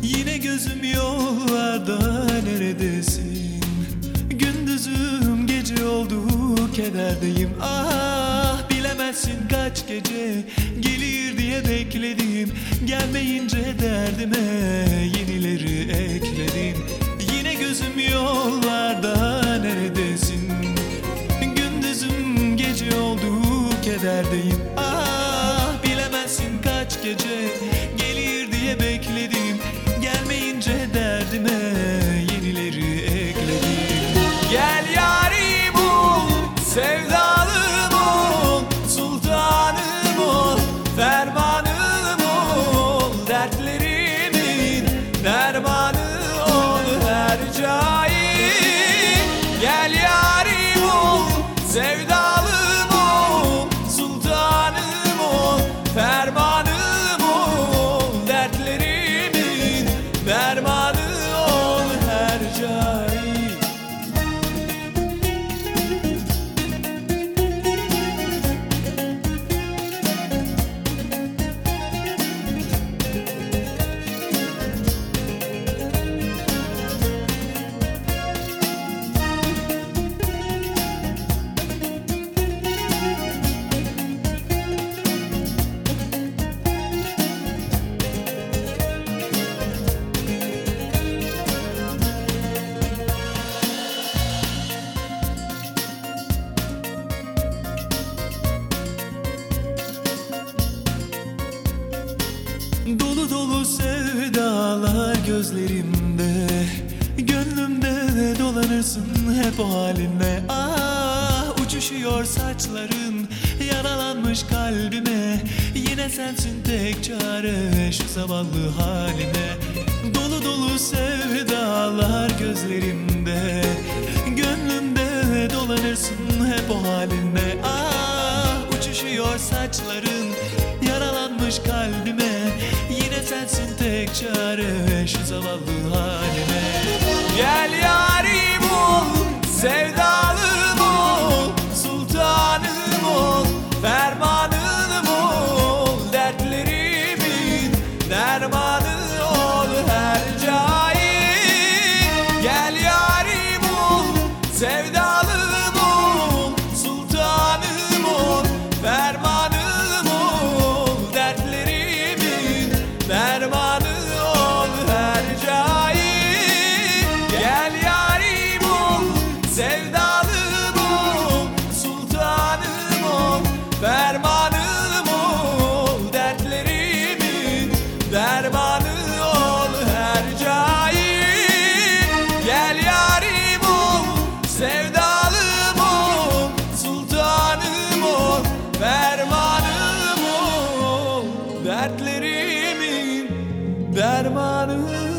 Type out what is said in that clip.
Yine gözüm yollarda, neredesin? Gündüzüm gece oldu, kederdeyim. Ah, bilemezsin kaç gece gelir diye bekledim. Gelmeyince derdime yenileri ekledin. Yine gözüm yollarda, neredesin? Gündüzüm gece oldu, kederdeyim. Ah, bilemezsin kaç gece gelir diye bekledim. Gelmeyince derdime yenileri ekledim. Gel yarim ol, sevdalım ol, sultanım ol, fermanım ol, dertlerimin dermanı ol her cahil. Gel yarim ol, sevdalım ol, sultanım ol, fermanım ol, dertlerimin dermanı ol her cahil. Dolu dolu sevdalar gözlerimde, gönlümde dolanırsın hep o halinle. Ah, uçuşuyor saçların yaralanmış kalbime. Yine sensin tek çare şu zavallı haline. Dolu dolu sevdalar gözlerimde, gönlümde dolanırsın hep o halinle. Ah, uçuşuyor saçların yaralanmış kalbime. Yine sensin tek çare şu zavallı halime. Gel yarim ol, sevdalım ol, sultanım ol, fermanım ol, dertlerimin dermanı ol her cahil. Gel yarim ol, sevdalım ol, sultanım ol, fermanım ol, dertlerimin dermanı ol her cahil. Gel yarim ol, sevdalım ol, sultanım ol, fermanım ol, dertlerimin dermanı ol her cahil. Gel yarim ol, sevdalım ol, sultanım ol, fermanım ol, dertlerimin dermanı